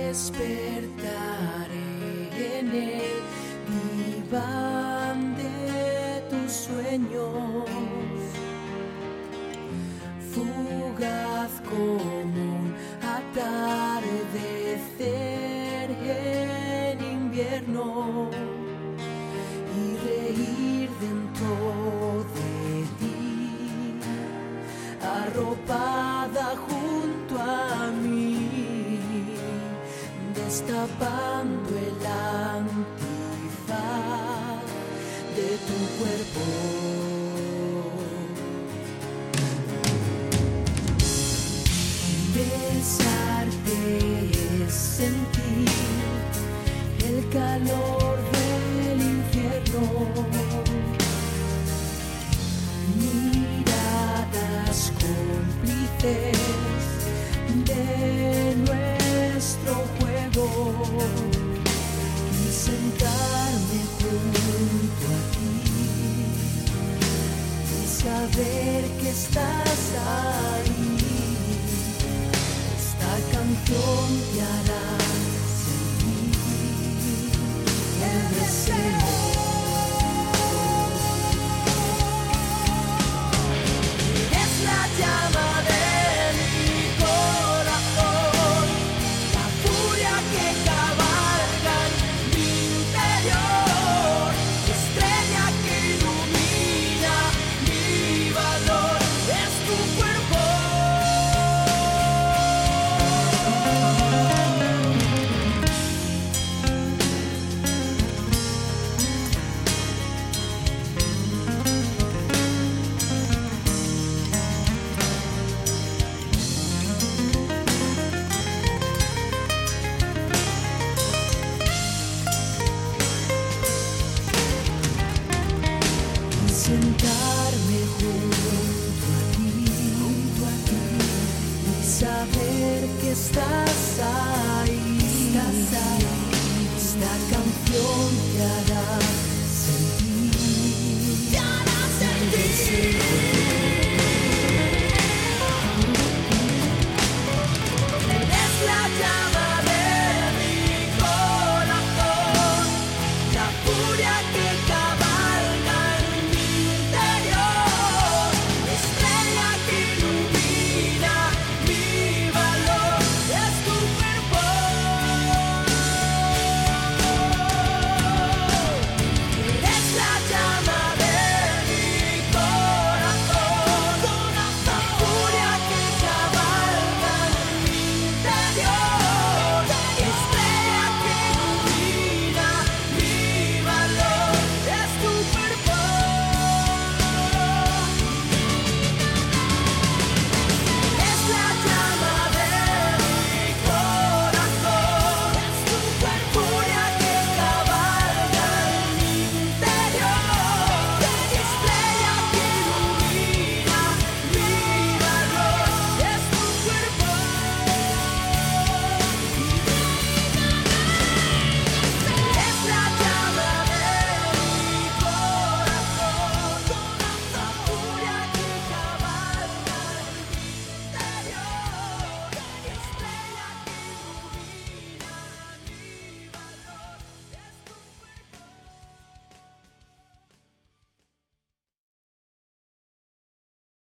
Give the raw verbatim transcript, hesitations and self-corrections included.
despertaré en el diván de tus sueños, fugaz como un atardecer en invierno, y reír dentro de ti, arropada junto a mí, destapando el antifaz de tu cuerpo. Besarte es sentir el calor del infierno, miradas cómplices de nuestro juego, y sentarme junto a ti y saber que estás ahí. Esta canción te hará sentir el deseo. Es la llama de mi corazón, la furia que cabalga en mi interior, estrella que ilumina mi valor. Es tu cuerpo. Sentarme junto a ti, junto a ti, y saber que estás ahí.